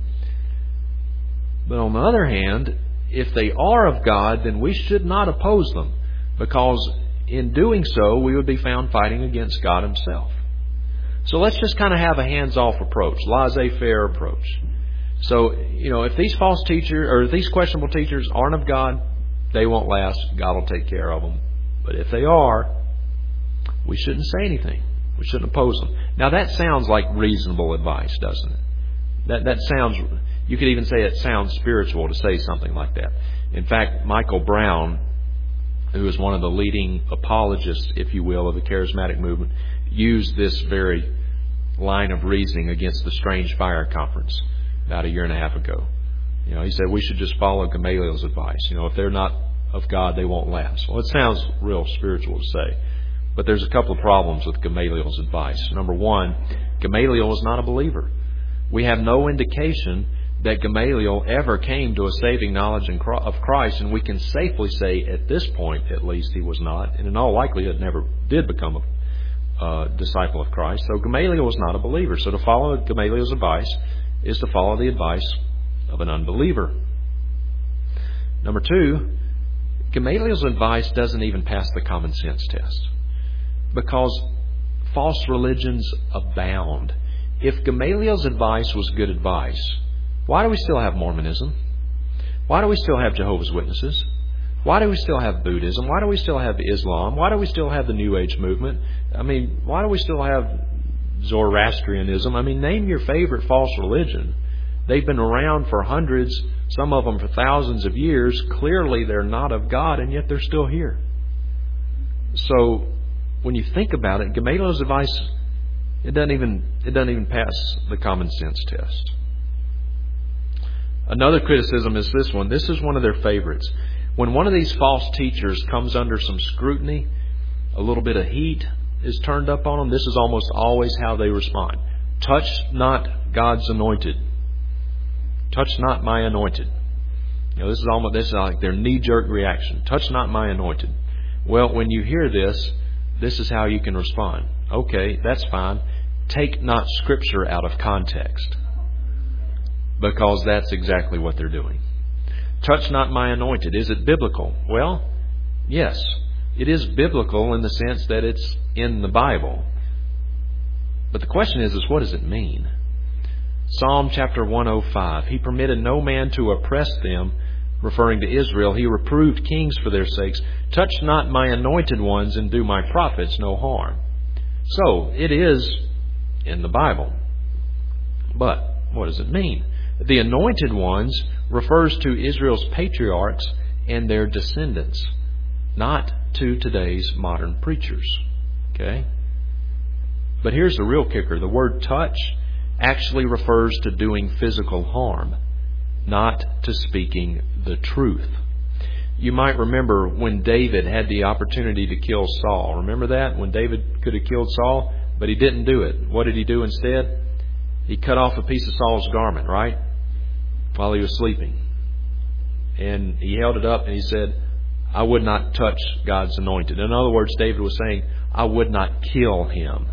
Speaker 1: But on the other hand, if they are of God, then we should not oppose them, because in doing so, we would be found fighting against God Himself. So let's just kind of have a hands-off approach, laissez-faire approach. So, if these false teachers or these questionable teachers aren't of God, they won't last. God will take care of them. But if they are, we shouldn't say anything. We shouldn't oppose them. Now that sounds like reasonable advice, doesn't it? That sounds, you could even say it sounds spiritual to say something like that. In fact, Michael Brown, who is one of the leading apologists, if you will, of the charismatic movement, used this very line of reasoning against the Strange Fire Conference about a year and a half ago. He said we should just follow Gamaliel's advice. If they're not of God, they won't last. Well, it sounds real spiritual to say, but there's a couple of problems with Gamaliel's advice. Number one, Gamaliel was not a believer. We have no indication that Gamaliel ever came to a saving knowledge of Christ, and we can safely say at this point, at least, he was not, and in all likelihood never did become a disciple of Christ. So Gamaliel was not a believer. So to follow Gamaliel's advice is to follow the advice of an unbeliever. Number two, Gamaliel's advice doesn't even pass the common sense test, because false religions abound. If Gamaliel's advice was good advice, why do we still have Mormonism? Why do we still have Jehovah's Witnesses? Why do we still have Buddhism? Why do we still have Islam? Why do we still have the New Age movement? Why do we still have Zoroastrianism? Name your favorite false religion. They've been around for hundreds, some of them for thousands of years. Clearly they're not of God, and yet they're still here. So when you think about it, Gamaliel's advice, it doesn't even pass the common sense test. Another criticism is this one. This is one of their favorites. When one of these false teachers comes under some scrutiny, a little bit of heat is turned up on them, this is almost always how they respond. Touch not God's anointed. Touch not my anointed. This is like their knee-jerk reaction. Touch not my anointed. Well, when you hear this is how you can respond. Okay, that's fine. Take not Scripture out of context, because that's exactly what they're doing. Touch not my anointed. Is it biblical? Well, yes. It is biblical in the sense that it's in the Bible. But the question is what does it mean? Psalm chapter 105. He permitted no man to oppress them, referring to Israel. He reproved kings for their sakes. Touch not my anointed ones, and do my prophets no harm. So, it is in the Bible. But what does it mean? The anointed ones refers to Israel's patriarchs and their descendants, not to today's modern preachers. Okay? But here's the real kicker. The word touch actually refers to doing physical harm, not to speaking the truth. You might remember when David had the opportunity to kill Saul. Remember that? When David could have killed Saul, but he didn't do it. What did he do instead? He cut off a piece of Saul's garment, right? While he was sleeping. And he held it up and he said, I would not touch God's anointed. In other words, David was saying, I would not kill him.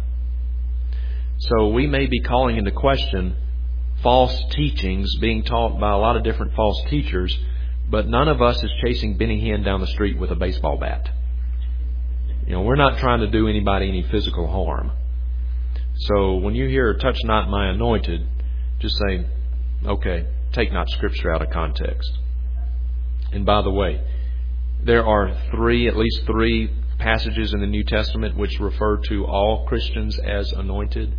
Speaker 1: So we may be calling into question false teachings being taught by a lot of different false teachers, but none of us is chasing Benny Hinn down the street with a baseball bat. We're not trying to do anybody any physical harm. So when you hear touch not my anointed, just say, okay, take not Scripture out of context. And by the way, there are at least three passages in the New Testament which refer to all Christians as anointed.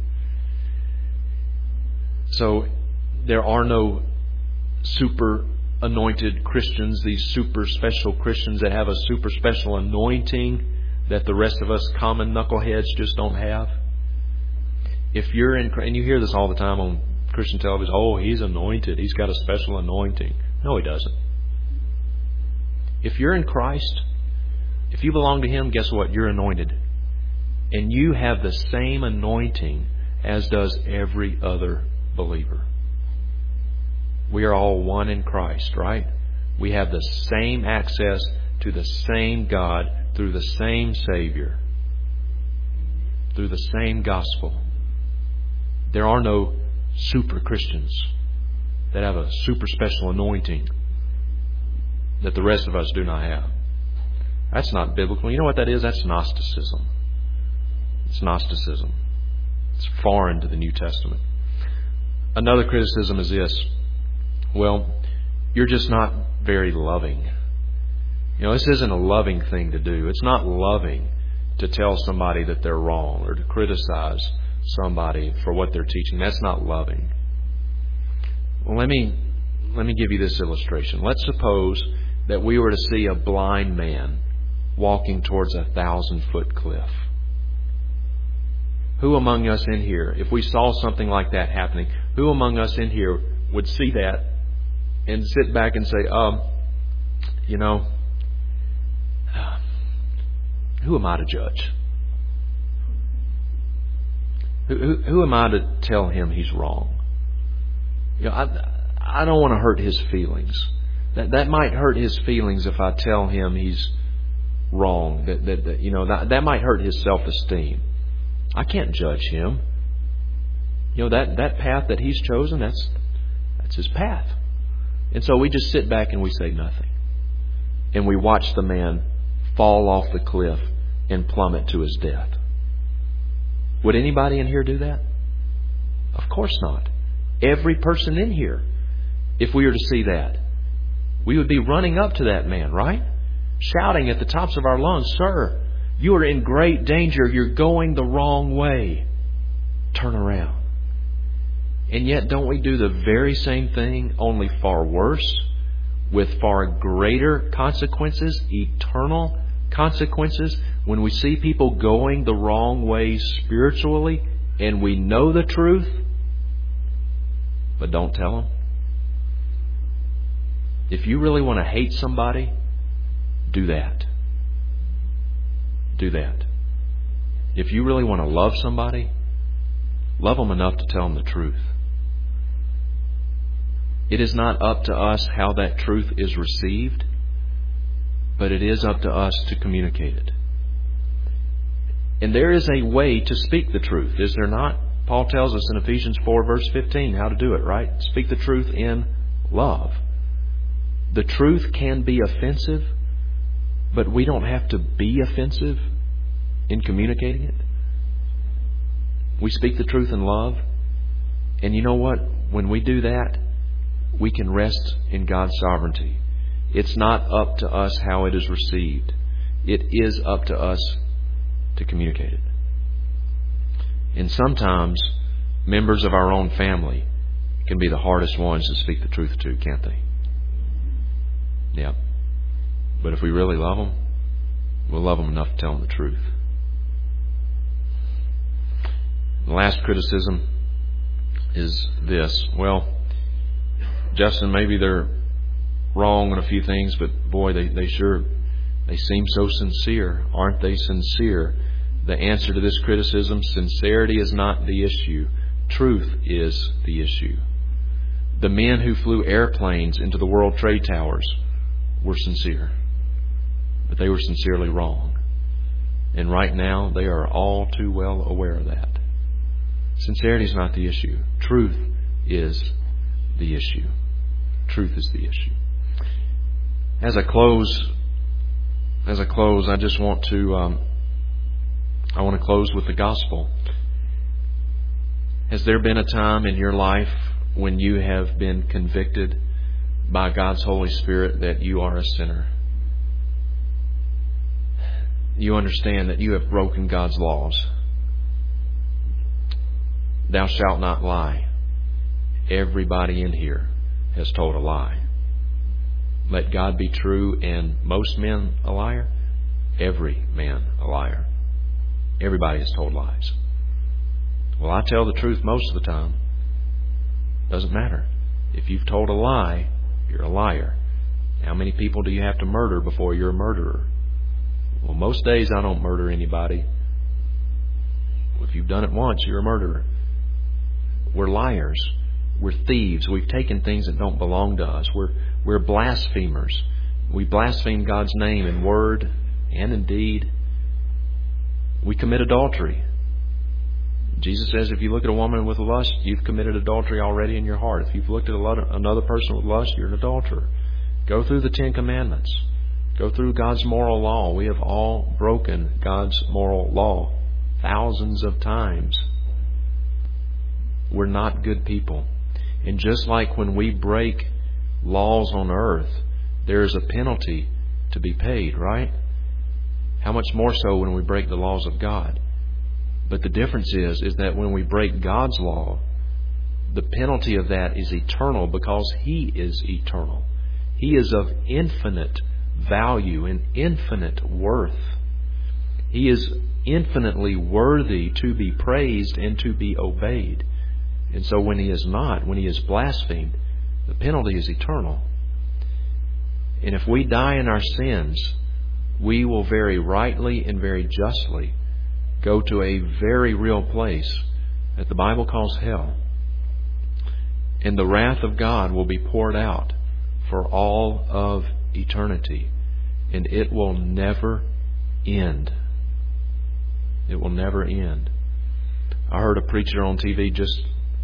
Speaker 1: So there are no super anointed Christians, these super special Christians that have a super special anointing that the rest of us common knuckleheads just don't have. If you're in, and you hear this all the time on Christian television, oh, he's anointed, he's got a special anointing. No, he doesn't. If you're in Christ, if you belong to Him, guess what? You're anointed. And you have the same anointing as does every other believer. We are all one in Christ, right? We have the same access to the same God through the same Savior, through the same gospel. There are no super Christians that have a super special anointing that the rest of us do not have. That's not biblical. You know what that is? That's Gnosticism. It's Gnosticism. It's foreign to the New Testament. Another criticism is this. Well, you're just not very loving. This isn't a loving thing to do. It's not loving to tell somebody that they're wrong or to criticize somebody for what they're teaching. That's not loving. Well, let me give you this illustration. Let's suppose that we were to see a blind man walking towards a 1,000-foot cliff. Who among us in here, if we saw something like that happening, who among us in here would see that and sit back and say, who am I to judge? Who am I to tell him he's wrong? I don't want to hurt his feelings. That might hurt his feelings if I tell him he's wrong. That might hurt his self-esteem. I can't judge him. That path that he's chosen, that's his path. And so we just sit back and we say nothing. And we watch the man fall off the cliff and plummet to his death. Would anybody in here do that? Of course not. Every person in here, if we were to see that, we would be running up to that man, right? Shouting at the tops of our lungs, "Sir, you are in great danger. You're going the wrong way. Turn around." And yet, don't we do the very same thing, only far worse, with far greater consequences, eternal consequences, when we see people going the wrong way spiritually and we know the truth, but don't tell them? If you really want to hate somebody, do that. Do that. If you really want to love somebody, love them enough to tell them the truth. It is not up to us how that truth is received, but it is up to us to communicate it. And there is a way to speak the truth, is there not? Paul tells us in Ephesians 4 verse 15 how to do it, right? Speak the truth in love. The truth can be offensive, but we don't have to be offensive in communicating it. We speak the truth in love. And you know what? When we do that, we can rest in God's sovereignty. It's not up to us how it is received. It is up to us to communicate it. And sometimes members of our own family can be the hardest ones to speak the truth to, can't they? Yeah. But if we really love them, we'll love them enough to tell them the truth. The last criticism is this. Well, Justin, maybe they're wrong on a few things, but boy, they seem so sincere. Aren't they sincere? The answer to this criticism, sincerity is not the issue. Truth is the issue. The men who flew airplanes into the World Trade Towers were sincere, but they were sincerely wrong. And right now, they are all too well aware of that. Sincerity is not the issue. Truth is the issue. Truth is the issue. As I close, I just want to close with the gospel. Has there been a time in your life when you have been convicted by God's Holy Spirit that you are a sinner? You understand that you have broken God's laws. Thou shalt not lie. Everybody in here has told a lie. Let God be true and most men a liar. Every man a liar. Everybody has told lies. Well, I tell the truth most of the time. Doesn't matter. If you've told a lie, you're a liar. How many people do you have to murder before you're a murderer? Well, most days I don't murder anybody. If you've done it once, you're a murderer. We're liars. We're thieves. We've taken things that don't belong to us. We're blasphemers. We blaspheme God's name in word and in deed. We commit adultery. Jesus says if you look at a woman with lust, you've committed adultery already in your heart. If you've looked at another person with lust, you're an adulterer. Go through the 10 Commandments. Go through God's moral law. We have all broken God's moral law thousands of times. We're not good people. And just like when we break laws on earth, there is a penalty to be paid, right? How much more so when we break the laws of God? But the difference is that when we break God's law, the penalty of that is eternal because He is eternal. He is of infinite value and infinite worth. He is infinitely worthy to be praised and to be obeyed. And so when He is not, when He is blasphemed, the penalty is eternal. And if we die in our sins, we will very rightly and very justly go to a very real place that the Bible calls hell. And the wrath of God will be poured out for all of eternity. And it will never end. It will never end. I heard a preacher on TV just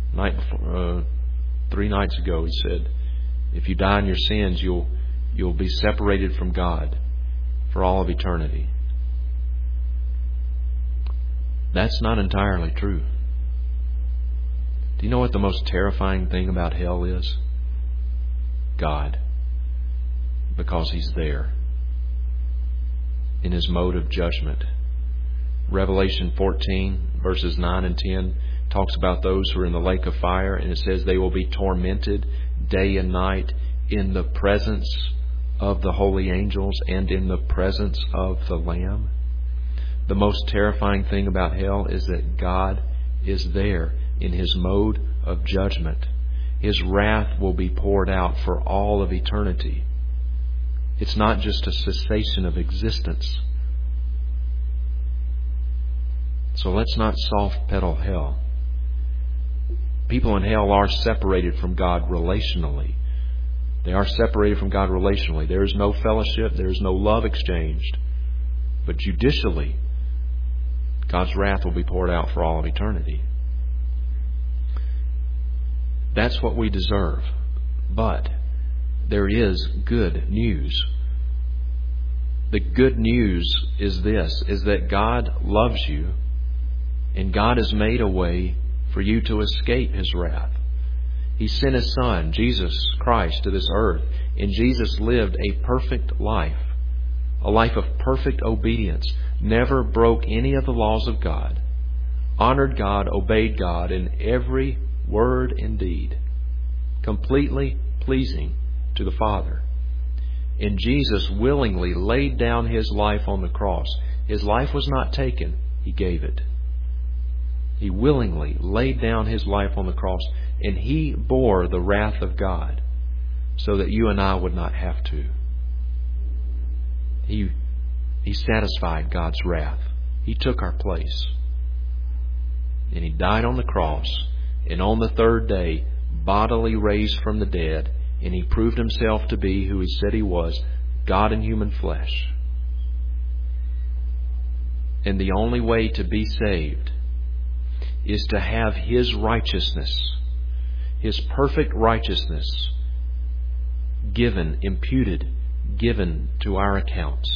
Speaker 1: 3 nights ago. He said, if you die in your sins, you'll be separated from God for all of eternity. That's not entirely true. Do you know what the most terrifying thing about hell is? God. Because He's there in His mode of judgment. Revelation 14, verses 9 and 10 talks about those who are in the lake of fire, and it says they will be tormented day and night in the presence of the holy angels and in the presence of the Lamb. The most terrifying thing about hell is that God is there in His mode of judgment. His wrath will be poured out for all of eternity. It's not just a cessation of existence. So let's not soft pedal hell. People in hell are separated from God relationally. They are separated from God relationally. There is no fellowship. There is no love exchanged. But judicially, God's wrath will be poured out for all of eternity. That's what we deserve. But there is good news. The good news is this, is that God loves you, and God has made a way for you to escape His wrath. He sent His Son, Jesus Christ, to this earth, and Jesus lived a perfect life, a life of perfect obedience, never broke any of the laws of God, honored God, obeyed God in every word and deed, completely pleasing to the Father. And Jesus willingly laid down His life on the cross. His life was not taken, He gave it. He willingly laid down His life on the cross, and He bore the wrath of God so that you and I would not have to. He satisfied God's wrath. He took our place. And He died on the cross, and on the third day, bodily raised from the dead, and He proved Himself to be who He said He was, God in human flesh. And the only way to be saved is to have His righteousness, His perfect righteousness, imputed, given to our accounts.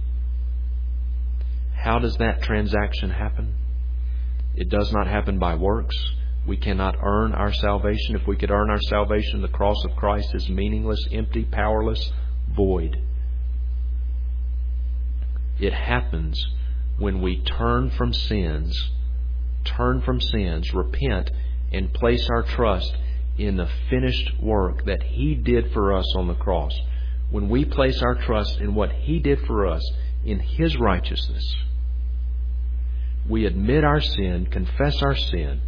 Speaker 1: How does that transaction happen? It does not happen by works. We cannot earn our salvation. If we could earn our salvation, the cross of Christ is meaningless, empty, powerless, void. It happens when we turn from sins, repent, and place our trust in the finished work that He did for us on the cross. When we place our trust in what He did for us, in His righteousness, we admit our sin, confess our sin,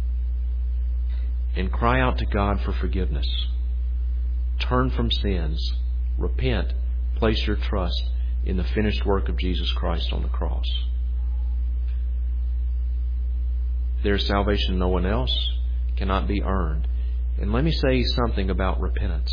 Speaker 1: and cry out to God for forgiveness. Turn from sins, repent, place your trust in the finished work of Jesus Christ on the cross. There is salvation no one else, cannot be earned. And let me say something about repentance.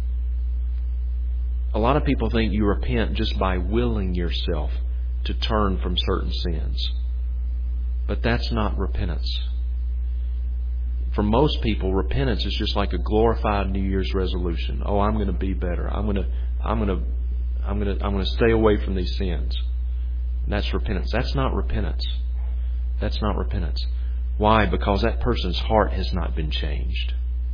Speaker 1: A lot of people think you repent just by willing yourself to turn from certain sins. But that's not repentance. For most people, repentance is just like a glorified New Year's resolution. Oh, I'm going to be better. I'm going to stay away from these sins. And that's repentance. That's not repentance. That's not repentance. Why? Because that person's heart has not been changed.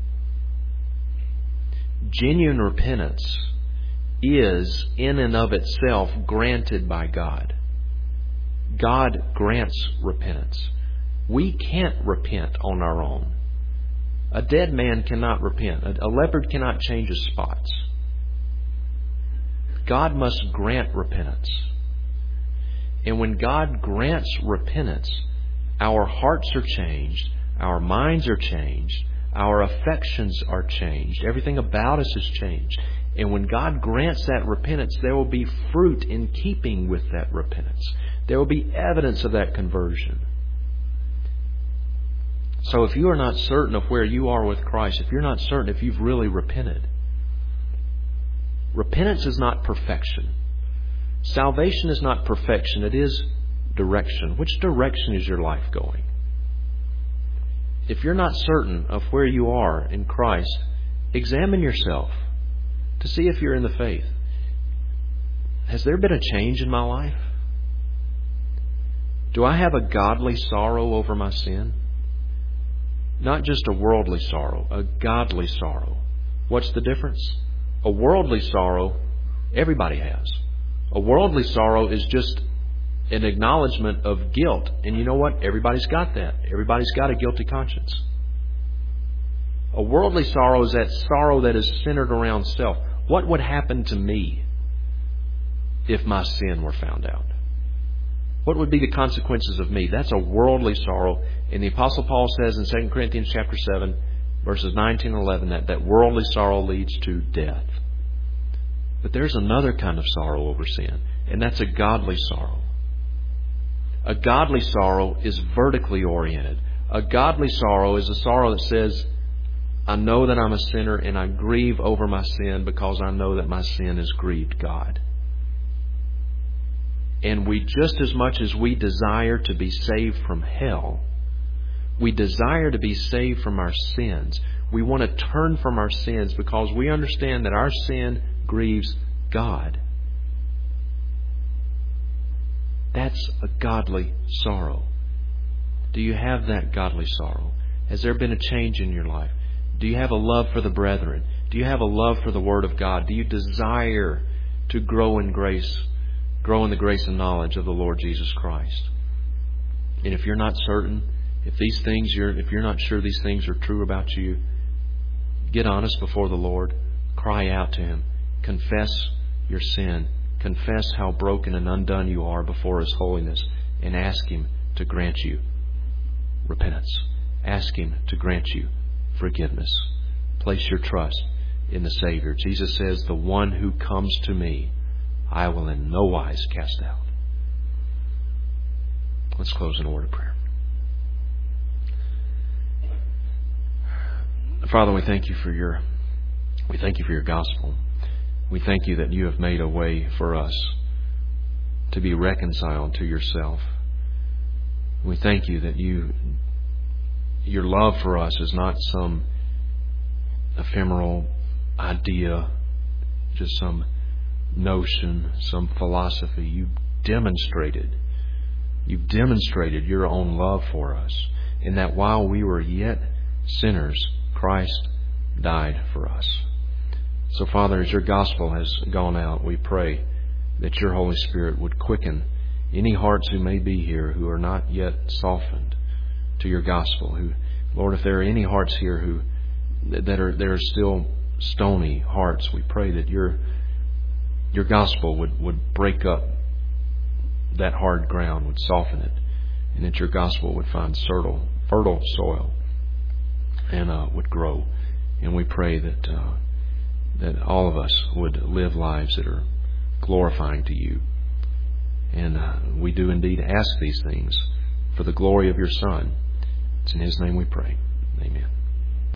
Speaker 1: Genuine repentance is in and of itself granted by God. God grants repentance. We can't repent on our own. A dead man cannot repent. A leopard cannot change his spots. God must grant repentance. And when God grants repentance, our hearts are changed, our minds are changed, our affections are changed, everything about us is changed. And when God grants that repentance, there will be fruit in keeping with that repentance. There will be evidence of that conversion. So if you are not certain of where you are with Christ, if you're not certain if you've really repented, repentance is not perfection. Salvation is not perfection. It is direction. Which direction is your life going? If you're not certain of where you are in Christ, examine yourself to see if you're in the faith. Has there been a change in my life? Do I have a godly sorrow over my sin? Not just a worldly sorrow, a godly sorrow. What's the difference? A worldly sorrow, everybody has. A worldly sorrow is just an acknowledgement of guilt. And you know what? Everybody's got that. Everybody's got a guilty conscience. A worldly sorrow is that sorrow that is centered around self. What would happen to me if my sin were found out? What would be the consequences of me? That's a worldly sorrow. And the Apostle Paul says in 2 Corinthians chapter 7, verses 19 and 11, that worldly sorrow leads to death. But there's another kind of sorrow over sin, and that's a godly sorrow. A godly sorrow is vertically oriented. A godly sorrow is a sorrow that says, I know that I'm a sinner and I grieve over my sin because I know that my sin has grieved God. And we, just as much as we desire to be saved from hell, we desire to be saved from our sins. We want to turn from our sins because we understand that our sin grieves God. That's a godly sorrow. Do you have that godly sorrow? Has there been a change in your life? Do you have a love for the brethren? Do you have a love for the Word of God? Do you desire to grow in grace, grow in the grace and knowledge of the Lord Jesus Christ? And if you're not certain, if you're not sure these things are true about you, get honest before the Lord. Cry out to Him. Confess your sin. Confess how broken and undone you are before His holiness, and ask Him to grant you repentance. Ask Him to grant you forgiveness. Place your trust in the Savior. Jesus says, the one who comes to me, I will in no wise cast out. Let's close in a word of prayer. Father, we thank you for your gospel. We thank you that you have made a way for us to be reconciled to yourself. We thank you that your love for us is not some ephemeral idea, just some notion, some philosophy. You've demonstrated your own love for us, in that while we were yet sinners, Christ died for us. So, Father, as your gospel has gone out, we pray that your Holy Spirit would quicken any hearts who may be here who are not yet softened to your gospel. Who, Lord, if there are any hearts here who there are still stony hearts, we pray that your gospel would break up that hard ground, would soften it, and that your gospel would find fertile soil and would grow. And we pray that all of us would live lives that are glorifying to you. And we do indeed ask these things for the glory of your Son. It's in His name we pray. Amen.